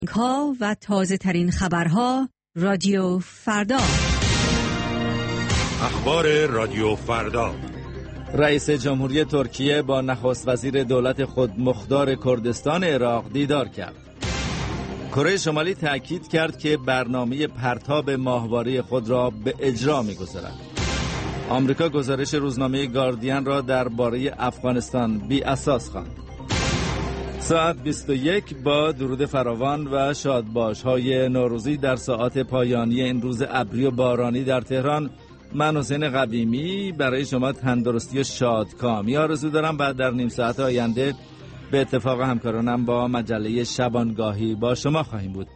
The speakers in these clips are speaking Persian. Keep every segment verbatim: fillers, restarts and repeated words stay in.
ها و تازه ترین خبرها رادیو فردا. اخبار رادیو فردا. رئیس جمهوری ترکیه با نخست وزیر دولت خودمختار کردستان عراق دیدار کرد. کره شمالی تأکید کرد که برنامه پرتاب ماهواره خود را به اجرا می‌گذارد. آمریکا گزارش روزنامه گاردین را درباره افغانستان بی اساس خواند. ساعت بیست و یک با درود فراوان و شادباش‌های نوروزی در ساعات پایانی این روز ابری و بارانی در تهران، من حسین قویمی برای شما تندرستی و شادکامی آرزو دارم. بعد در نیم ساعت آینده به اتفاق همکارانم با مجله شبانگاهی با شما خواهیم بود.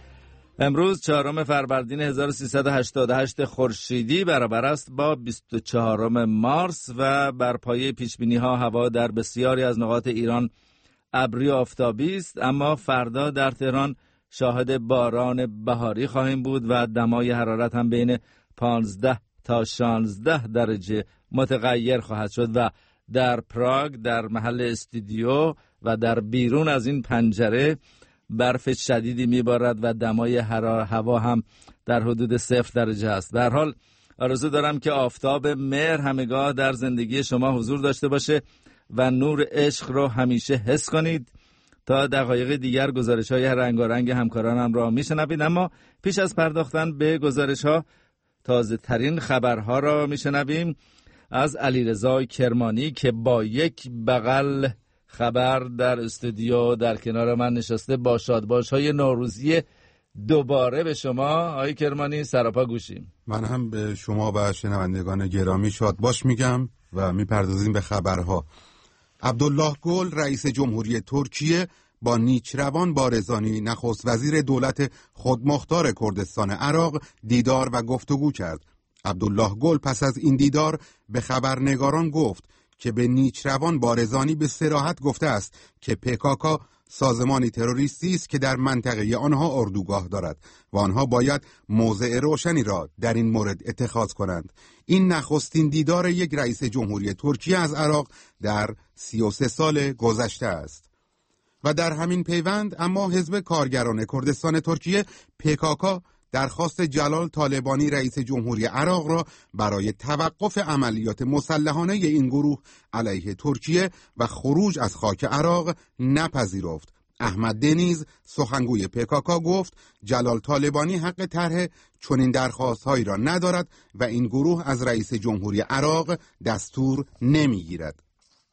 امروز چهارم فروردین هزار و سیصد و هشتاد و هشت خورشیدی برابر است با بیست و چهارم مارس و بر پایه پیشبینی‌ها هوا در بسیاری از نقاط ایران ابری و آفتابی است، اما فردا در تهران شاهد باران بهاری خواهیم بود و دمای حرارت هم بین پانزده تا شانزده درجه متغیر خواهد شد و در پراگ در محل استودیو و در بیرون از این پنجره برف شدیدی میبارد و دمای حرارت هوا هم در حدود صفر درجه است. در حال آرزو دارم که آفتاب مهر همگاه در زندگی شما حضور داشته باشه و نور عشق رو همیشه حس کنید. تا دقایق دیگر گزارش‌های رنگارنگ همکارانم را میشنوید، اما پیش از پرداختن به گزارش‌ها تازه ترین خبرها را میشنویم از علیرضا کرمانی که با یک بغل خبر در استودیو در کنار من نشسته با شادباش‌های نوروزی دوباره به شما. آقای کرمانی سراپا گوشیم. من هم به شما و شنوندگان گرامی شادباش میگم و میپردازیم به خبرها. عبدالله گل رئیس جمهوری ترکیه با نیچروان بارزانی نخست وزیر دولت خودمختار کردستان عراق دیدار و گفتگو کرد. عبدالله گل پس از این دیدار به خبرنگاران گفت که به نیچروان بارزانی به صراحت گفته است که پکاکا سازمانی تروریستی است که در منطقه آنها اردوگاه دارد و آنها باید موضع روشنی را در این مورد اتخاذ کنند. این نخستین دیدار یک رئیس جمهوری ترکیه از عراق در سی و سه سال گذشته است. و در همین پیوند اما حزب کارگران کردستان ترکیه پکاکا درخواست جلال طالبانی رئیس جمهوری عراق را برای توقف عملیات مسلحانه این گروه علیه ترکیه و خروج از خاک عراق نپذیرفت. احمد دنیز سخنگوی پکاکا گفت جلال طالبانی حق طرح چنین درخواست‌هایی را ندارد و این گروه از رئیس جمهوری عراق دستور نمیگیرد.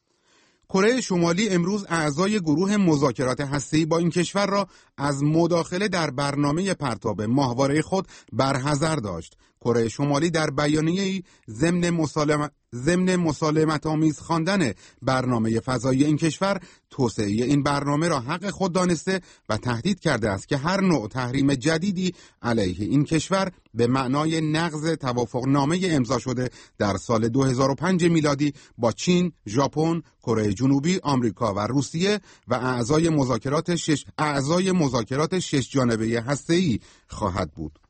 کره شمالی امروز اعضای گروه مذاکرات هسته‌ای با این کشور را از مداخله در برنامه پرتاب ماهواره خود برحذر داشت. کره شمالی در بیانیه‌ای ضمن مسالمت ضمن مسالمت آمیز خواندن برنامه فضایی این کشور توسعه این برنامه را حق خود دانسته و تهدید کرده است که هر نوع تحریم جدیدی علیه این کشور به معنای نقض توافقنامه امضا شده در سال دو هزار و پنج میلادی با چین، ژاپن، کره جنوبی، آمریکا و روسیه و اعضای مذاکرات شش اعضای مذاکرات شش جانبه هسته‌ای خواهد بود.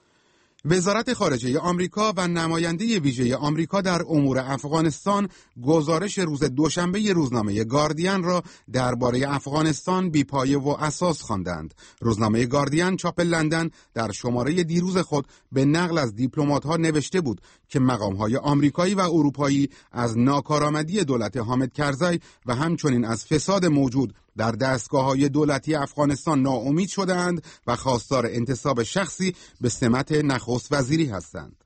وزارت خارجه آمریکا و نماینده ویژه آمریکا در امور افغانستان گزارش روز دوشنبه روزنامه گاردین را درباره افغانستان بی‌پایه و اساس خواندند. روزنامه گاردین چاپ لندن در شماره دیروز خود به نقل از دیپلمات‌ها نوشته بود که مقام‌های آمریکایی و اروپایی از ناکارآمدی دولت حامد کرزی و همچنین از فساد موجود در دستگاه‌های دولتی افغانستان ناامید شدند و خواستار انتصاب شخصی به سمت نخست وزیری هستند.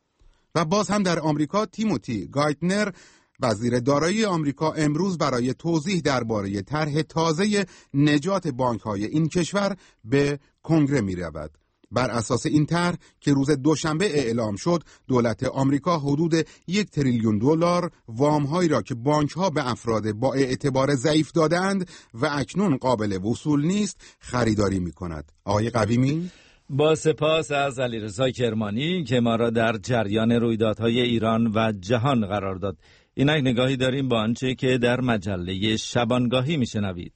و باز هم در آمریکا تیموتی گایتنر وزیر دارایی آمریکا امروز برای توضیح درباره طرح تازه نجات بانک‌های این کشور به کنگره می‌رود. بر اساس این طرح که روز دوشنبه اعلام شد، دولت آمریکا حدود یک تریلیون دلار وام‌هایی را که بانک‌ها به افراد با اعتبار ضعیف دادند و اکنون قابل وصول نیست خریداری می‌کند. آقای قویمی، با سپاس از علیرضا کرمانی که ما را در جریان رویدادهای ایران و جهان قرار داد. اینک نگاهی داریم با آنچه که در مجله شبانگاهی میشنوید.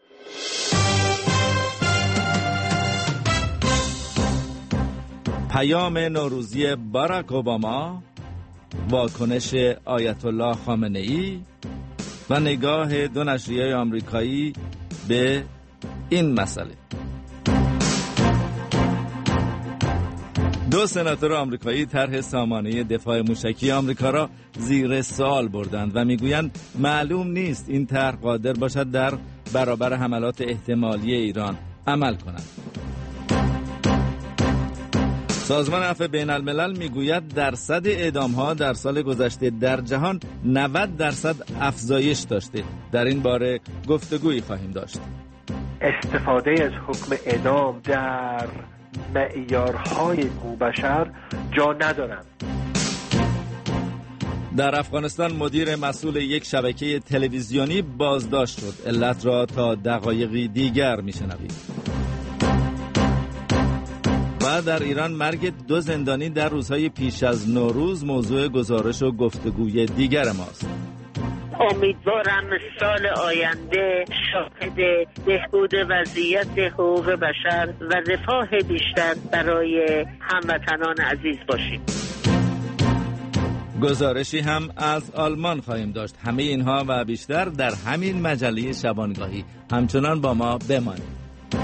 پیام نوروزی باراک اوباما، واکنش آیت الله خامنه‌ای و نگاه دو نشریه آمریکایی به این مسئله. دو سناتور آمریکایی طرح سامانه دفاع موشکی آمریکا را زیر سوال بردند و میگویند معلوم نیست این طرح قادر باشد در برابر حملات احتمالی ایران عمل کند. سازمان عفو بین الملل میگوید درصد اعدام‌ها در سال گذشته در جهان نود درصد افزایش داشته. در این باره گفتگویی خواهیم داشت. استفاده از حکم اعدام در معیارهای حقوق بشر جا ندارند. در افغانستان مدیر مسئول یک شبکه تلویزیونی بازداشت شد. علت را تا دقایقی دیگر میشنوید. و در ایران مرگ دو زندانی در روزهای پیش از نوروز موضوع گزارش و گفتگوی دیگر ماست. امیدوارم سال آینده شاهد بهبود وضعیت حقوق بشر و رفاه بیشتر برای هموطنان عزیز باشیم. گزارشی هم از آلمان خواهیم داشت. همه اینها و بیشتر در همین مجله شبانگاهی. همچنان با ما بمانید.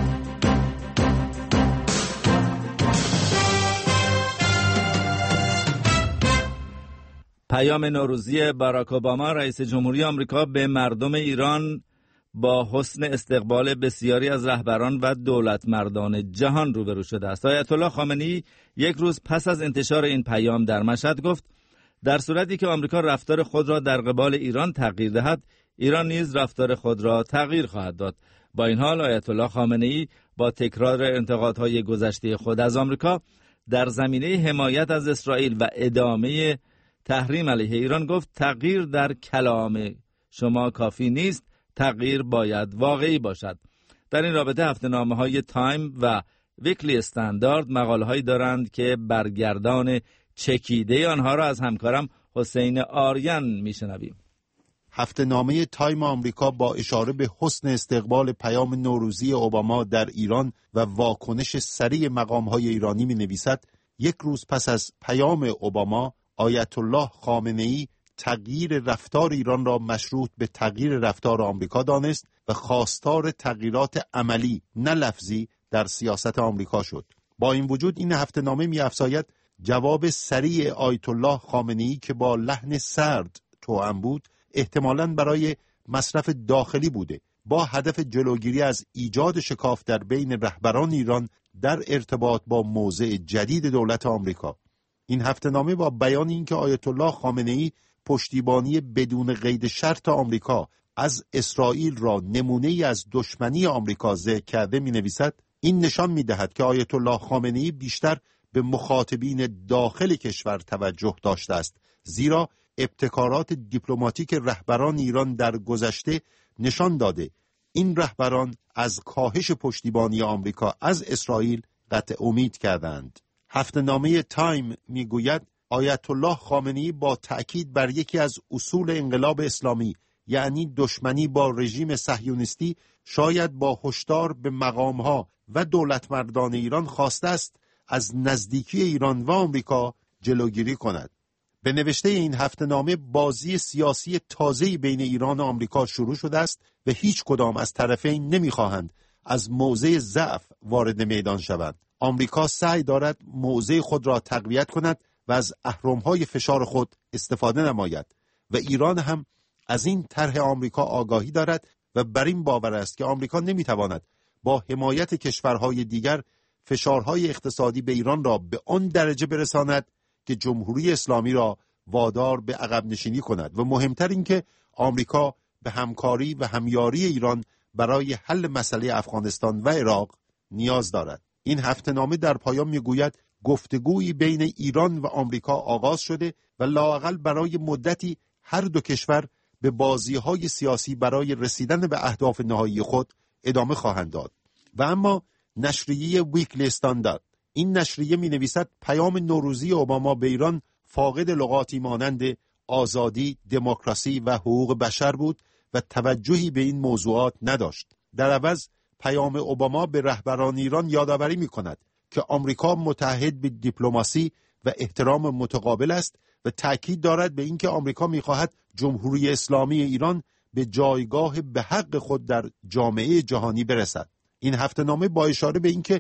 پیام نوروزی باراک اوباما رئیس جمهوری آمریکا به مردم ایران با حسن استقبال بسیاری از رهبران و دولتمردان جهان روبرو شده است. آیت الله خامنه‌ای یک روز پس از انتشار این پیام در مشهد گفت در صورتی که آمریکا رفتار خود را در قبال ایران تغییر دهد، ایران نیز رفتار خود را تغییر خواهد داد. با این حال آیت الله خامنه‌ای با تکرار انتقادهای گذشته خود از آمریکا در زمینه حمایت از اسرائیل و ادامه تحریم علیه ایران گفت تغییر در کلام شما کافی نیست، تغییر باید واقعی باشد. در این رابطه هفته‌نامه‌های تایم و ویکلی استاندارد مقاله‌هایی دارند که برگردان چکیده آنها را از همکارم حسین آریان میشنویم. هفته‌نامه تایم آمریکا با اشاره به حسن استقبال پیام نوروزی اوباما در ایران و واکنش سریع مقام‌های ایرانی می‌نویسد یک روز پس از پیام اوباما آیت الله خامنه‌ای تغییر رفتار ایران را مشروط به تغییر رفتار آمریکا دانست و خواستار تغییرات عملی نه لفظی در سیاست آمریکا شد. با این وجود این هفته‌نامه می‌افزاید جواب سریع آیت الله خامنه‌ای که با لحن سرد توأم بود احتمالاً برای مصرف داخلی بوده، با هدف جلوگیری از ایجاد شکاف در بین رهبران ایران در ارتباط با موضع جدید دولت آمریکا. این هفته‌نامه با بیان اینکه آیت الله خامنه‌ای پشتیبانی بدون قید شرط آمریکا از اسرائیل را نمونه‌ای از دشمنی آمریکا ذکر کرده می‌نویسد این نشان می‌دهد که آیت الله خامنه‌ای بیشتر به مخاطبین داخل کشور توجه داشته است، زیرا ابتکارات دیپلماتیک رهبران ایران در گذشته نشان داده این رهبران از کاهش پشتیبانی آمریکا از اسرائیل قطع امید کردند. هفته‌نامه تایم میگوید آیت الله خامنه‌ای با تأکید بر یکی از اصول انقلاب اسلامی یعنی دشمنی با رژیم صهیونیستی شاید با هشدار به مقام‌ها و دولتمردان ایران خواسته است از نزدیکی ایران و آمریکا جلوگیری کند. به نوشته این هفته‌نامه بازی سیاسی تازه‌ای بین ایران و آمریکا شروع شده است و هیچ کدام از طرفین نمی‌خواهند از موضع ضعف وارد میدان شوند. آمریکا سعی دارد موضع خود را تقویت کند و از اهرم‌های فشار خود استفاده نماید و ایران هم از این طرح آمریکا آگاهی دارد و بر این باور است که آمریکا نمی‌تواند با حمایت کشورهای دیگر فشارهای اقتصادی به ایران را به آن درجه برساند که جمهوری اسلامی را وادار به عقب نشینی کند و مهمتر این که آمریکا به همکاری و همیاری ایران برای حل مسئله افغانستان و عراق نیاز دارد. این هفته‌نامه در پایان میگوید گفتگویی بین ایران و آمریکا آغاز شده و لااقل برای مدتی هر دو کشور به بازی‌های سیاسی برای رسیدن به اهداف نهایی خود ادامه خواهند داد. و اما نشریه ویکلی استاندارد این نشریه می نویسد پیام نوروزی اوباما به ایران فاقد لغاتی مانند آزادی، دموکراسی و حقوق بشر بود و توجهی به این موضوعات نداشت. در عوض پیام اوباما به رهبران ایران یادآوری می کند که آمریکا متعهد به دیپلماسی و احترام متقابل است و تأکید دارد به اینکه آمریکا می خواهد جمهوری اسلامی ایران به جایگاه به حق خود در جامعه جهانی برسد. این هفته‌نامه با اشاره به اینکه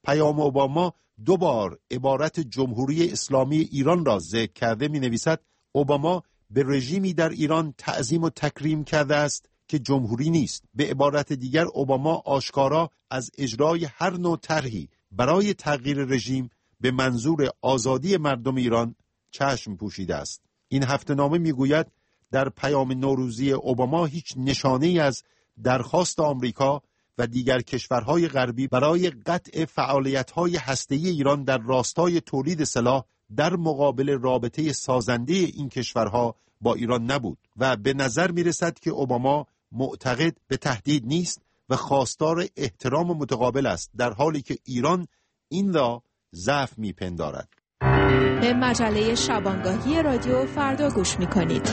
پیام اوباما دو بار عبارت جمهوری اسلامی ایران را ذکر کرده می نویسد اوباما به رژیمی در ایران تعظیم و تکریم کرده است که جمهوری نیست. به عبارت دیگر اوباما آشکارا از اجرای هر نوع طرحی برای تغییر رژیم به منظور آزادی مردم ایران چشم پوشیده است. این هفته‌نامه میگوید در پیام نوروزی اوباما هیچ نشانه‌ای از درخواست آمریکا و دیگر کشورهای غربی برای قطع فعالیت‌های هسته‌ای ایران در راستای تولید سلاح در مقابل رابطه سازنده این کشورها با ایران نبود و به نظر می‌رسد که اوباما معتقد به تهدید نیست و خواستار احترام متقابل است، در حالی که ایران این را ضعف می‌پندارد. به مجله شبانگاهی رادیو فردا گوش می‌کنید.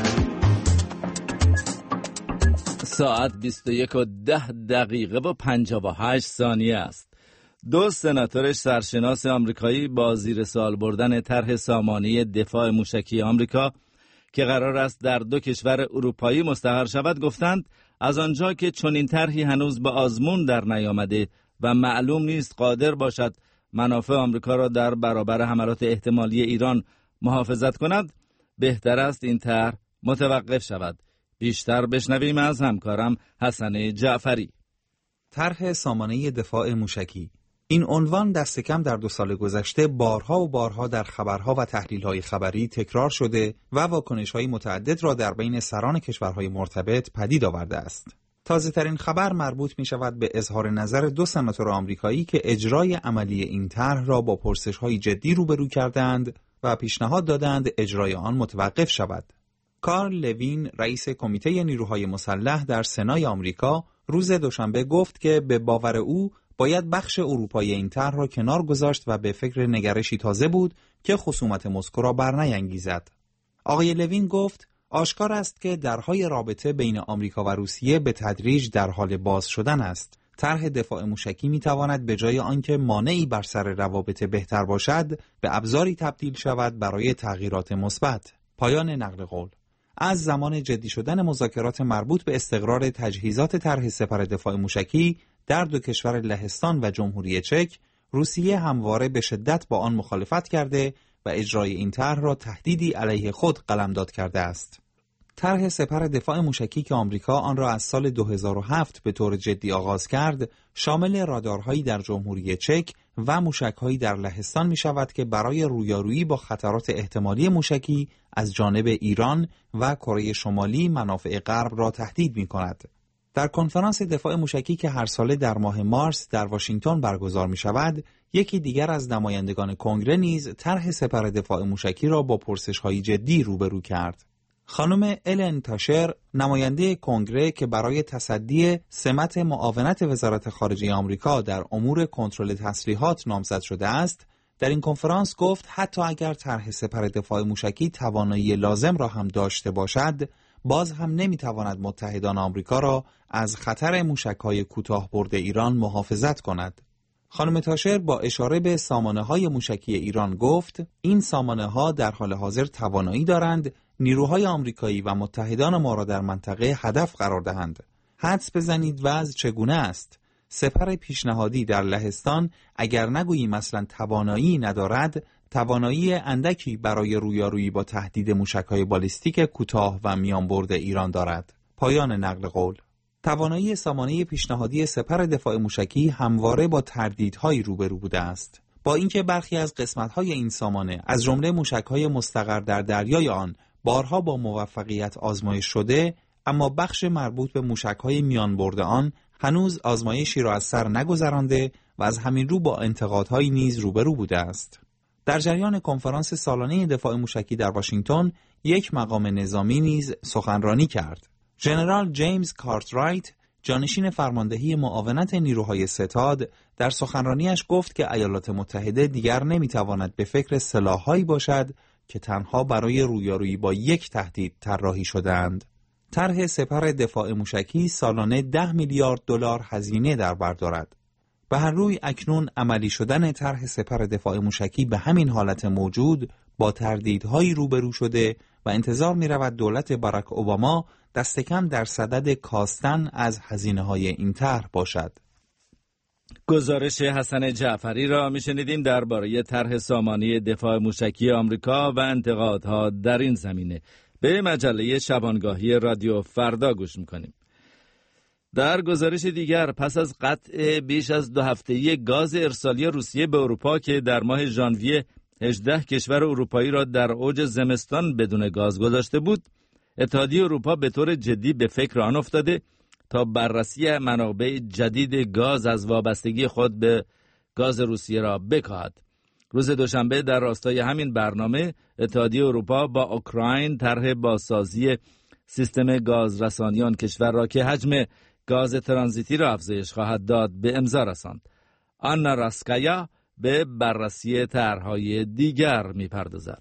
ساعت بیست و یک و ده دقیقه و پنجاه و هشت ثانیه است. دو سناتور سرشناس آمریکایی با زیر سوال بردن طرح سامانه دفاع موشکی آمریکا که قرار است در دو کشور اروپایی مستقر شود گفتند از آنجا که چنین طرحی هنوز به آزمون در نیامده و معلوم نیست قادر باشد منافع آمریکا را در برابر حملات احتمالی ایران محافظت کند، بهتر است این طرح متوقف شود. بیشتر بشنویم از همکارم حسن جعفری. طرح سامانه دفاع موشکی. این عنوان دست کم در دو سال گذشته بارها و بارها در خبرها و تحلیل‌های خبری تکرار شده و واکنش‌های متعدد را در بین سران کشورهای مرتبط پدید آورده است. تازه‌ترین خبر مربوط می‌شود به اظهار نظر دو سناتور آمریکایی که اجرای عملی این طرح را با پرسش‌های جدی روبرو کردند و پیشنهاد دادند اجرای آن متوقف شود. کارل لوین، رئیس کمیته نیروهای مسلح در سنای آمریکا، روز دوشنبه گفت که به باور او باید بخش اروپایی این طرح را کنار گذاشت و به فکر نگرشی تازه بود که خصومت مسکو را برنیانگیزد. آقای لوین گفت آشکار است که درهای رابطه بین آمریکا و روسیه به تدریج در حال باز شدن است. طرح دفاع موشکی می تواند به جای آنکه مانعی بر سر روابط بهتر باشد، به ابزاری تبدیل شود برای تغییرات مثبت. پایان نقل قول. از زمان جدی شدن مذاکرات مربوط به استقرار تجهیزات طرح سپر دفاع موشکی در دو کشور لهستان و جمهوری چک، روسیه همواره به شدت با آن مخالفت کرده و اجرای این طرح را تهدیدی علیه خود قلمداد کرده است. طرح سپر دفاع موشکی که آمریکا آن را از سال دو هزار و هفت به طور جدی آغاز کرد، شامل رادارهایی در جمهوری چک و موشک‌هایی در لهستان می شود که برای رویارویی با خطرات احتمالی موشکی از جانب ایران و کره شمالی منافع غرب را تهدید می کند. در کنفرانس دفاع موشکی که هر ساله در ماه مارس در واشنگتن برگزار می شود، یکی دیگر از نمایندگان کنگره نیز طرح سپر دفاع موشکی را با پرسش‌های جدی روبرو کرد. خانم الن تاشر، نماینده کنگره که برای تصدی سمت معاونت وزارت خارجه آمریکا در امور کنترل تسلیحات نامزد شده است، در این کنفرانس گفت حتی اگر طرح سپر دفاع موشکی توانایی لازم را هم داشته باشد، باز هم نمیتواند متحدان آمریکا را از خطر موشک‌های کوتاه برد ایران محافظت کند. خانم تاشر با اشاره به سامانه‌های موشکی ایران گفت این سامانه‌ها در حال حاضر توانایی دارند نیروهای آمریکایی و متحدان ما را در منطقه هدف قرار دهند. حدس بزنید وضع چگونه است؟ سپر پیشنهادی در لهستان اگر نگویی مثلا توانایی ندارد، توانایی اندکی برای رویارویی با تهدید موشک‌های بالیستیک کوتاه و میان برد ایران دارد. پایان نقل قول. توانایی سامانه پیشنهادی سپر دفاع موشکی همواره با تردیدهایی روبرو بوده است. با اینکه برخی از قسمت‌های این سامانه از جمله موشک‌های مستقر در دریای آن بارها با موفقیت آزمایش شده، اما بخش مربوط به موشک‌های میان برد آن هنوز آزمایشی را از سر نگذرانده و از همین رو با انتقادهایی نیز روبرو بوده است. در جریان کنفرانس سالانه دفاع موشکی در واشنگتن، یک مقام نظامی نیز سخنرانی کرد. ژنرال جیمز کارترایت، جانشین فرماندهی معاونت نیروهای ستاد، در سخنرانیش گفت که ایالات متحده دیگر نمیتواند به فکر سلاح‌هایی باشد که تنها برای رویارویی با یک تهدید طراحی شده‌اند. طرح سپر دفاع موشکی سالانه ده میلیارد دلار هزینه در بر دارد. به هر روی اکنون عملی شدن طرح سپر دفاع موشکی به همین حالت موجود با تردیدهایی روبرو شده و انتظار می رود دولت باراک اوباما دست کم در صدد کاستن از هزینه‌های این طرح باشد. گزارش حسن جعفری را میشنیدیم درباره طرح سامانه دفاع موشکی آمریکا و انتقادها در این زمینه. به مجله شبانگاهی رادیو فردا گوش میکنیم. در گزارش دیگر، پس از قطع بیش از دو هفته‌ای گاز ارسالی روسیه به اروپا که در ماه ژانویه هجده کشور اروپایی را در اوج زمستان بدون گاز گذاشته بود، اتحادیه اروپا به طور جدی به فکر آن افتاده تا بررسی منابع جدید گاز از وابستگی خود به گاز روسیه را بکاهد. روز دوشنبه در راستای همین برنامه، اتحادیه اروپا با اوکراین طرح بازسازی سیستم گازرسانی آن کشور را که حجم گاز ترانزیتی را افزایش خواهد داد به امضا رساند. آنا راسکایا به بررسی طرح‌های دیگر می‌پردازد.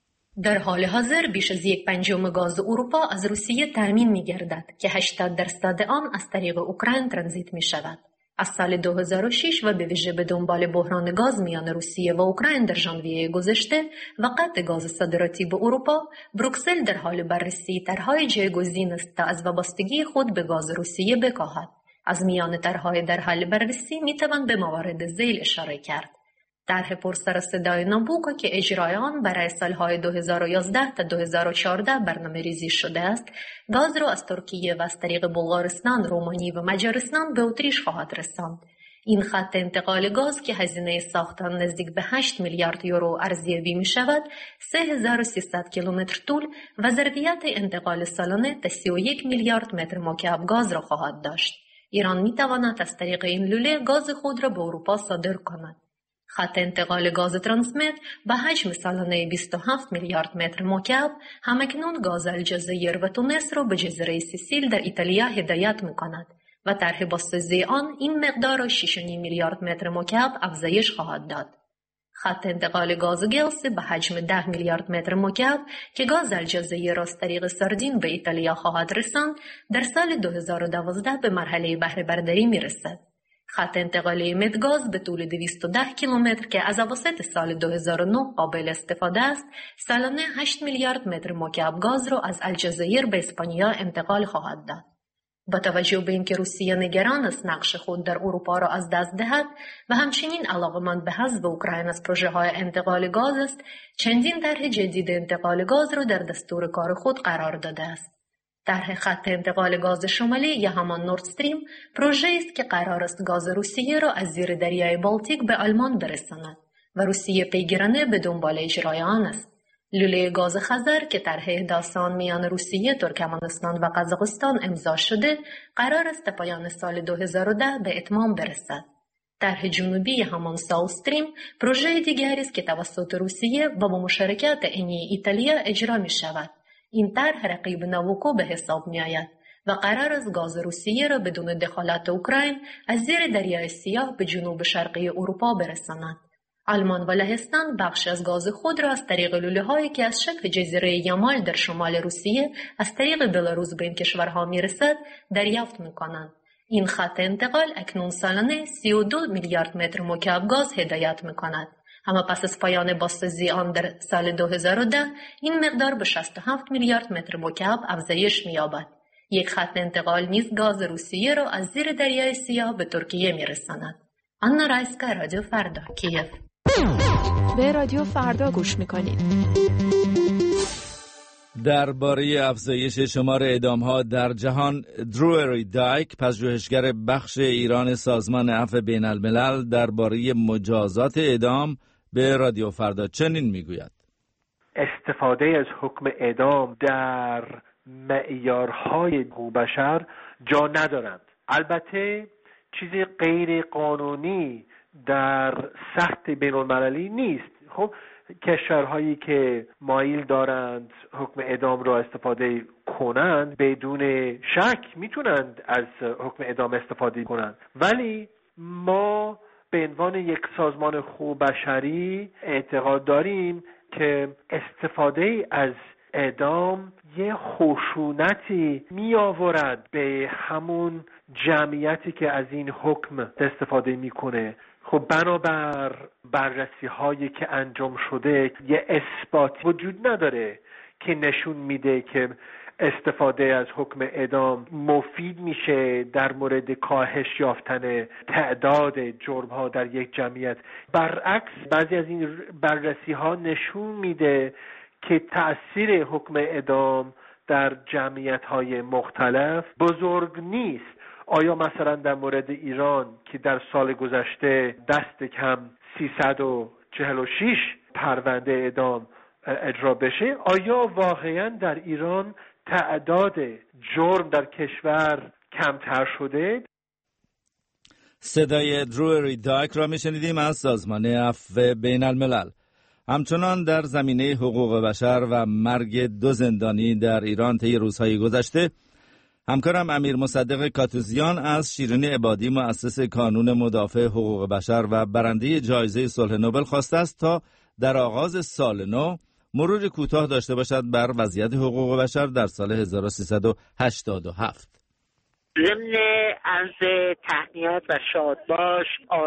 در حال حاضر بیش از یک پنجم گاز اروپا از روسیه تامین می‌گردد که هشتاد درصد آن از طریق اوکراین ترانزیت می‌شود. از سال دو هزار و شش و به ویژه به دنبال بحران گاز میان روسیه و اوکراین در ژانویه گذشته و قطع گاز صادراتی به اروپا، بروکسل در حال بررسی طرح‌های جایگزین است تا از وابستگی خود به گاز روسیه بکاهد. از میان طرح‌های در حال بررسی می‌توان به موارد ذیل اشاره کرد: طرح پرسر و صدای نابوکو که اجرای آن برای سالهای دو هزار و یازده تا دو هزار و چهارده برنامه ریزی شده است، گاز را از ترکیه و از طریق بلغارستان، رومانی و مجارستان به اتریش خواهد رساند. این خط انتقال گاز که هزینه ساخت آن نزدیک به هشت میلیارد یورو ارزیابی می شود، سه هزار و سیصد کیلومتر طول و ظرفیت انتقال سالانه تا سی و یک میلیارد متر مکعب گاز را خواهد داشت. ایران می تواند از طریق این لوله گاز خود را به اروپا صادر کند. خط انتقال گاز ترانسمت با حجم سالانه بیست و هفت میلیارد متر مکعب همکنون گاز الجزایر و تونس را به جزیره سیسیل در ایتالیا هدایت می‌کند و طرح بازسازی آن این مقدار را شش و نیم میلیارد متر مکعب افزایش خواهد داد. خط انتقال گاز گلس با حجم ده میلیارد متر مکعب که گاز الجزایر را از طریق ساردین به ایتالیا خواهد رساند، در سال دو هزار و دوازده به مرحله بهره برداری می‌رسد. خط انتقالی مدگاز به طول دویست و ده کیلومتر که از اواسط سال دو هزار و نه قابل استفاده است، سالانه هشت میلیارد متر مکعب گاز را از الجزایر به اسپانیا انتقال خواهد داد. با توجه به اینکه روسیه نگران است نقش خود در اروپا را از دست دهد و همچنین علاقه‌مند به حذف اوکراین از پروژه‌های انتقال گاز است، چندین طرح جدید انتقال گاز را در دستور کار خود قرار داده است. طرح خط انتقال گاز شمالی یا همان نورد استریم پروژه است که قرار است گاز روسیه را از زیر دریای بالتیک به آلمان برساند و روسیه پیگیرانه به دنبال اجرای آن است. لوله گاز خزر که طرح احداث آن میان روسیه، ترکمنستان و قزاقستان امضا شده، قرار است تا پایان سال دو هزار و ده به اتمام برسد. طرح جنوبی یا همان ساوت استریم پروژه دیگری است که توسط روسیه و با مشارکت انی ایتالیا اجرا می شود. این طرح رقیب ناوکو به حساب می آید و قرار است گاز روسیه را بدون دخالت اوکراین از زیر دریای سیاه به جنوب شرقی اروپا برساند. آلمان و لهستان بخش از گاز خود را از طریق لوله هایی که از شکل جزیره یامال در شمال روسیه از طریق بلاروس به این کشورها می رسد دریافت می کنند. این خط انتقال اکنون سالانه سی و دو میلیارد متر مکعب گاز هدایت می کند. اما پس از پایان بازسازی آن در سال دو هزار و ده این مقدار به شصت و هفت میلیارد متر مکعب افزایش می‌یابد. یک خط انتقال نیز گاز روسیه را از زیر دریای سیاه به ترکیه می‌رساند. آنا رایسکا، رادیو فردا، کیف. به رادیو فردا گوش می‌کنید. درباره افزایش شمار اعدام‌ها در جهان، دروری دایک، پژوهشگر بخش ایران سازمان عفو بین‌الملل، درباره مجازات اعدام به رادیو فردا چنین میگوید: استفاده از حکم اعدام در معیارهای حقوق بشر جا ندارند. البته چیزی غیر قانونی در سطح بین‌المللی نیست. خب کشورهایی که مایل دارند حکم اعدام را استفاده کنند بدون شک میتونند از حکم اعدام استفاده کنند، ولی ما به عنوان یک سازمان حقوق بشری اعتقاد داریم که استفاده از اعدام یه خشونتی می آورد به همون جمعیتی که از این حکم استفاده میکنه. خب بنابر بررسی هایی که انجام شده یه اثبات وجود نداره که نشون میده که استفاده از حکم اعدام مفید میشه در مورد کاهش یافتن تعداد جرم ها در یک جمعیت. برعکس بعضی از این بررسی ها نشون میده که تأثیر حکم اعدام در جمعیت های مختلف بزرگ نیست. آیا مثلا در مورد ایران که در سال گذشته دست کم سیصد و چهل و شش پرونده اعدام اجرا بشه، آیا واقعا در ایران تعداد جرم در کشور کمتر شده؟ صدای درو ریداک را میشنیدیم از سازمان عفو بین الملل. همچنان در زمینه حقوق بشر و مرگ دو زندانی در ایران طی روزهای گذشته، همکارم امیر مصدق کاتوزیان از شیرین عبادی مؤسس کانون مدافع حقوق بشر و برنده جایزه صلح نوبل خواسته است تا در آغاز سال نو مرور کوتاه داشته باشد بر وضعیت حقوق بشر در سال هزار و سیصد و هشتاد و هفت. ضمن عرض تهنیت و شادباش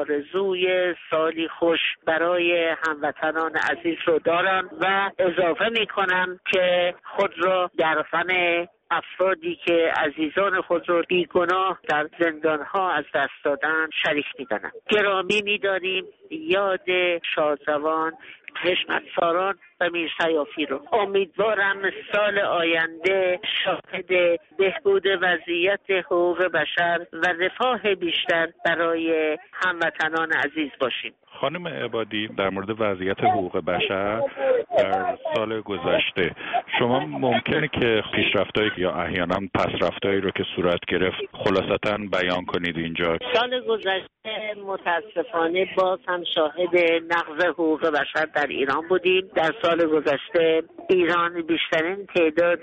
آرزوی سالی خوش برای هموطنان عزیز رو دارم و اضافه می کنم که خود را در غم افرادی که عزیزان خود را بیگناه در زندانها از دست دادن شریک می‌دانم. گرامی می‌داریم یاد شادروان، حشمت ساران و میر سیافی رو. امیدوارم سال آینده شاهد بهبود وضعیت حقوق بشر و رفاه بیشتر برای هموطنان عزیز باشیم. خانم عبادی، در مورد وضعیت حقوق بشر در سال گذشته شما ممکنه که پیشرفتایی یا احیانا پسرفتایی رو که صورت گرفت خلاصتاً بیان کنید اینجا؟ سال گذشته متاسفانه باز هم شاهد نقض حقوق بشر در ایران بودیم. در سال گذشته ایران بیشترین تعداد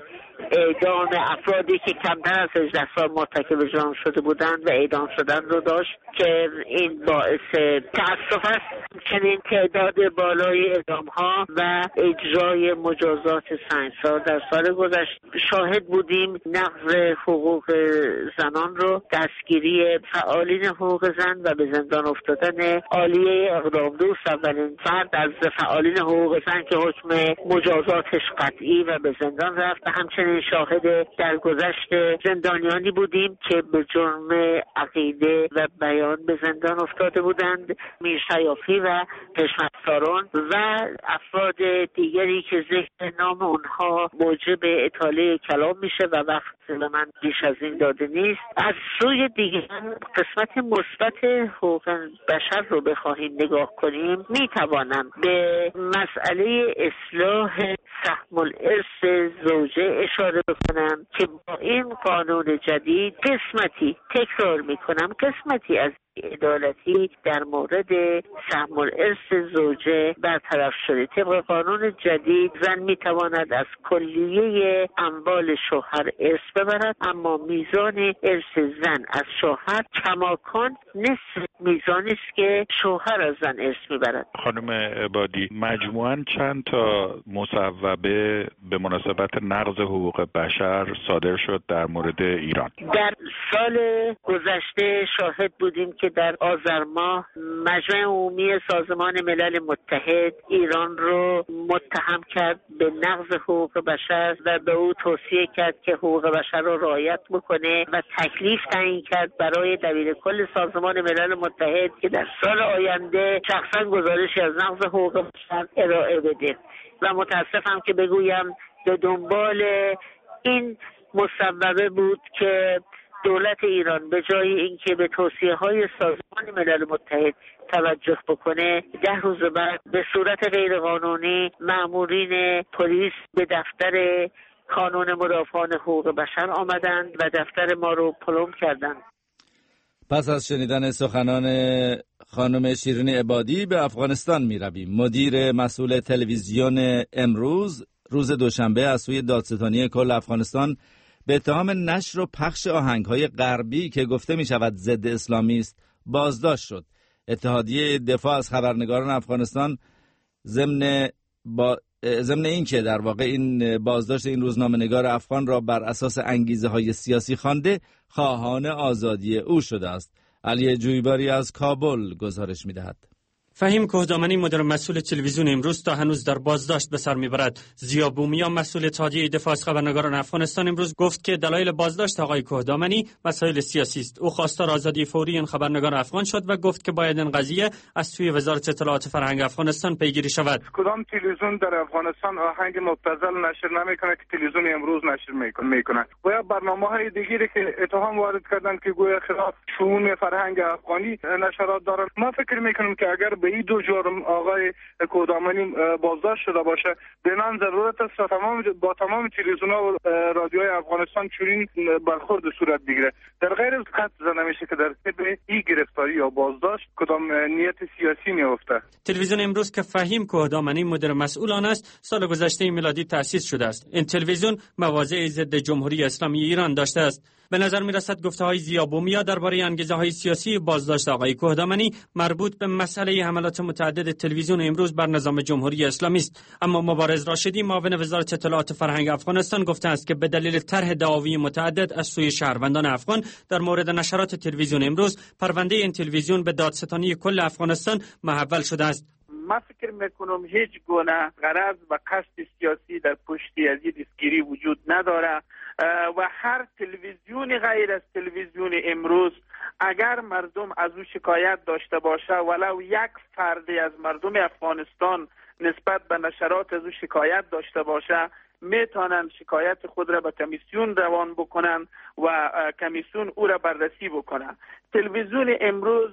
اعدام افرادی که کمتر از هجده سال مرتکب جرم شده بودند و اعدام شدن رو داشت که این باعث تأسف است. چنین تعداد بالای اعدام ها و اجرای مجازات سنگسار در سال گذشته شاهد بودیم نقض حقوق زنان رو، دستگیری فعالین حقوق زن و به زندان افتادن عالیه اقدامدوست، اولین فرد از فعالین حقوق زن که حکم مجازاتش قطعی و به زندان رفت. و همچنین شاهد درگذشت زندانیانی بودیم که به جرم عقیده و بیان به زندان افتاده بودند، میر سیافی و حشمت ساران و افراد دیگری که ذکر نام اونها موجب اطاله کلام میشه و وقت به من بیش از این داده نیست. از سوی دیگر قسمت مثبت حقوق بشر رو بخواهیم نگاه کنیم، میتوانم به مسئله اصلاح سهم الارث زوجه اشاره بکنم که با این قانون جدید قسمتی، تکرار میکنم، قسمتی از عدالتی در مورد سهم الارث زوجه برطرف شده. طبق قانون جدید زن میتواند از کلیه اموال شوهر ارث ببرد، اما میزان ارث زن از شوهر کماکان نصف میزانی است که شوهر از زن ارث میبرد. خانم عبادی، مجموعاً چند تا مصوبه به مناسبت نقض حقوق بشر صادر شد در مورد ایران؟ در سال گذشته شاهد بودیم که در آذر ماه مجمع عمومی سازمان ملل متحد ایران رو متهم کرد به نقض حقوق بشر و به او توصیه کرد که حقوق بشر رو رعایت بکنه و تکلیف تعیین کرد برای دبیرکل سازمان ملل متحد که در سال آینده شخصا گزارشی از نقض حقوق بشر ارائه بده. و متاسفم که بگویم به دنبال این مصوبه بود که دولت ایران به جای اینکه به توصیه های سازمان ملل متحد توجه بکنه، ده روز بعد به صورت غیرقانونی مأمورین پلیس به دفتر کانون مدافعان حقوق بشر آمدند و دفتر ما رو پلم کردند. پس از شنیدن سخنان خانم شیرین عبادی به افغانستان می رویم. مدیر مسئول تلویزیون امروز روز دوشنبه از سوی دادستانی کل افغانستان به اتهام نشر و پخش آهنگ‌های غربی که گفته می‌شود ضد اسلامی است بازداشت شد. اتحادیه دفاع از خبرنگاران افغانستان ضمن با ضمن اینکه در واقع این بازداشت این روزنامه‌نگار افغان را بر اساس انگیزه‌های سیاسی خوانده، خواهان آزادی او شده است. علی جویباری از کابل گزارش می‌دهد. فهیم کوهدامنی مدیر مسئول تلویزیون امروز تا هنوز در بازداشت به سر میبرد. ضیا بومیا مسئول اتحادیه دفاع از خبرنگاران افغانستان امروز گفت که دلایل بازداشت آقای کوهدامنی مسائل سیاسی است. او خواستار آزادی فوری این خبرنگار افغان شد و گفت که باید این قضیه از سوی وزارت اطلاعات فرهنگ افغانستان پیگیری شود. کدام تلویزیون در افغانستان آهنگ مبتذل نشر نمیکنه که تلویزیون امروز نشر میکنه و یا برنامه‌های دیگری که اتهام وارد کردن که گویا خلاف شؤون فرهنگ افغانی نشرات دارن. ما فکر میکنم که اگر به این دو جرم آقای کوهدامنی بازداشت شده باشه بنان ضرورت است تمام با تمام تلویزیون‌ها و رادیوهای افغانستان چنین برخورد صورت بگیره. در غیر از حد زده میشه که در طی این گرفتاری یا بازداشت کدام نیت سیاسی نیفته. تلویزیون امروز که فهیم کوهدامنی مدیر مسئول آن است سال گذشته میلادی تأسیس شده است. این تلویزیون مواضع ضد جمهوری اسلامی ایران داشته است. به نظر می رسد گفته های ضیا بومیا درباره انگیزه های سیاسی بازداشت آقای کوهدامنی مربوط به مسئله حملات متعدد تلویزیون امروز بر نظام جمهوری اسلامی است. اما مبارز راشدی معاون وزارت اطلاعات فرهنگ افغانستان گفته است که به دلیل طرح دعاوی متعدد از سوی شهروندان افغان در مورد نشرات تلویزیون امروز پرونده این تلویزیون به دادستانی کل افغانستان محول شده است. من فکر میکنم هیچ گونه غرض و قصد سیاسی در پشتی از این دستگیری وجود نداره و هر تلویزیون غیر از تلویزیون امروز اگر مردم از او شکایت داشته باشه ولو یک فردی از مردم افغانستان نسبت به نشرات از او شکایت داشته باشه میتونن شکایت خود را به کمیسیون روان بکنن و کمیسیون او را بررسی بکنن. تلویزیون امروز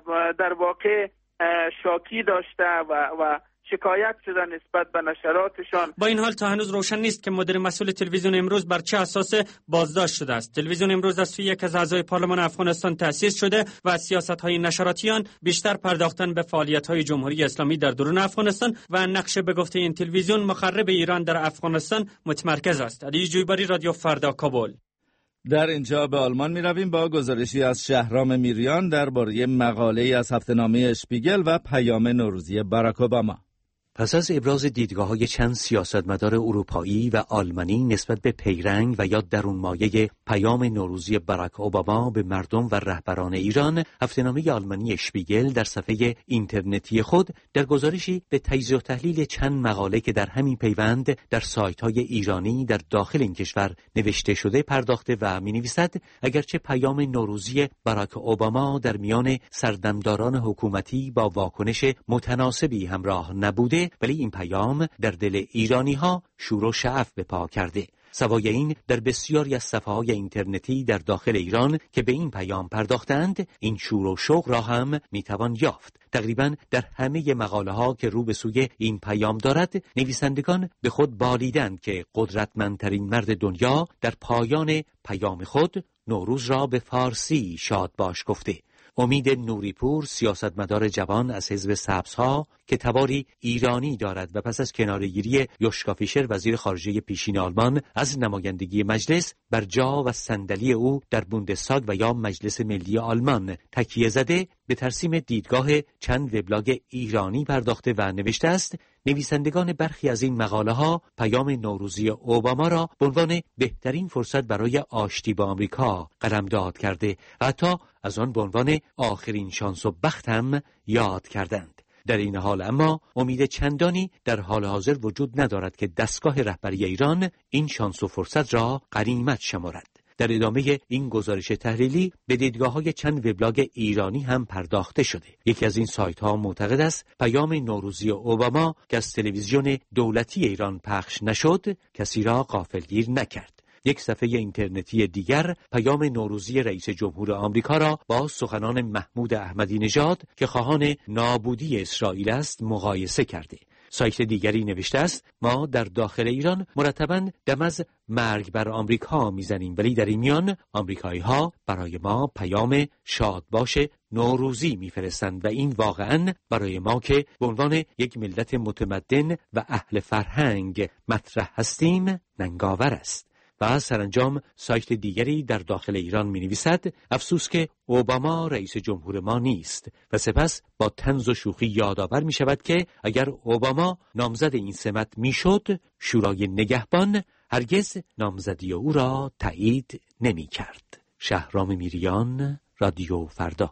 در واقع شاکی داشته و و شکایت شده نسبت به نشراتشان. با این حال تا هنوز روشن نیست که مدیر مسئول تلویزیون امروز بر چه اساس بازداشت شده است. تلویزیون امروز از سوی یک از اعضای پارلمان افغانستان تأسیس شده و سیاست‌های نشراتیان بیشتر پرداختن به فعالیت‌های جمهوری اسلامی در درون افغانستان و نقش به گفته این تلویزیون مخرب ایران در افغانستان متمرکز است. علی جویباری، رادیو فردا، کابل. در اینجا به آلمان می رویم با گزارشی از شهرام میریان درباره مقاله‌ای از هفته‌نامه اشپیگل و پیام نوروزی باراک اوباما. پس از ابراز دیدگاه‌های چند سیاستمدار اروپایی و آلمانی نسبت به پیرنگ و یا درونمایه پیام نوروزی باراک اوباما به مردم و رهبران ایران، هفته‌نامه آلمانی اشپیگل در صفحه اینترنتی خود در گزارشی به تجزیه و تحلیل چند مقاله که در همین پیوند در سایت‌های ایرانی در داخل این کشور نوشته شده پرداخته و می‌نویسد اگرچه پیام نوروزی باراک اوباما در میان سردمداران حکومتی با واکنش متناسبی همراه نبوده، ولی این پیام در دل ایرانی ها شور و شعف به پا کرده. سوای این در بسیاری از صفحه‌های اینترنتی در داخل ایران که به این پیام پرداختند این شور و شوق را هم میتوان یافت. تقریبا در همه مقاله ها که رو به سوی این پیام دارد نویسندگان به خود بالیدند که قدرتمندترین مرد دنیا در پایان پیام خود نوروز را به فارسی شاد باش گفته. امید نوریپور، سیاستمدار جوان از حزب سبزها که تباری ایرانی دارد و پس از کناره‌گیری یوشکا فیشر وزیر خارجه پیشین آلمان از نمایندگی مجلس بر جا و صندلی او در بوندستاگ و یا مجلس ملی آلمان تکیه زده، به ترسیم دیدگاه چند وبلاگ ایرانی پرداخته و نوشته است نویسندگان برخی از این مقاله ها پیام نوروزی اوباما را به عنوان بهترین فرصت برای آشتی با آمریکا قلمداد کرده و حتی از آن به عنوان آخرین شانس و بخت هم یاد کردند. در این حال اما امید چندانی در حال حاضر وجود ندارد که دستگاه رهبری ایران این شانس و فرصت را غنیمت شمارد. در ادامه این گزارش تحلیلی به دیدگاه‌های چند وبلاگ ایرانی هم پرداخته شده. یکی از این سایت‌ها معتقد است پیام نوروزی اوباما که از تلویزیون دولتی ایران پخش نشد کسی را غافلگیر نکرد. یک صفحه اینترنتی دیگر پیام نوروزی رئیس جمهور آمریکا را با سخنان محمود احمدی نژاد که خواهان نابودی اسرائیل است مقایسه کرده. سایت دیگری نوشته است ما در داخل ایران مرتباً دم از مرگ بر آمریکا میزنیم، ولی در این میان آمریکایی ها برای ما پیام شاد باش نوروزی میفرستند و این واقعاً برای ما که به عنوان یک ملت متمدن و اهل فرهنگ مطرح هستیم ننگاور است. و سرانجام سایت دیگری در داخل ایران می نویسد افسوس که اوباما رئیس جمهور ما نیست و سپس با طنز و شوخی یادآور می شود که اگر اوباما نامزد این سمت می شد شورای نگهبان هرگز نامزدی او را تایید نمی کرد. شهرام میریان، رادیو فردا.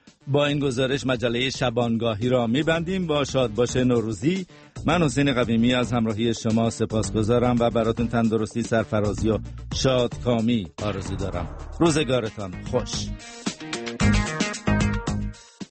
با این گزارش مجله شبانگاهی را می‌بندیم. با شاد باشه نوروزی. من حسین قویمی از همراهی شما سپاسگزارم و براتون تندرستی، سرفرازی و شادکامی آرزو دارم. روزگارتان خوش.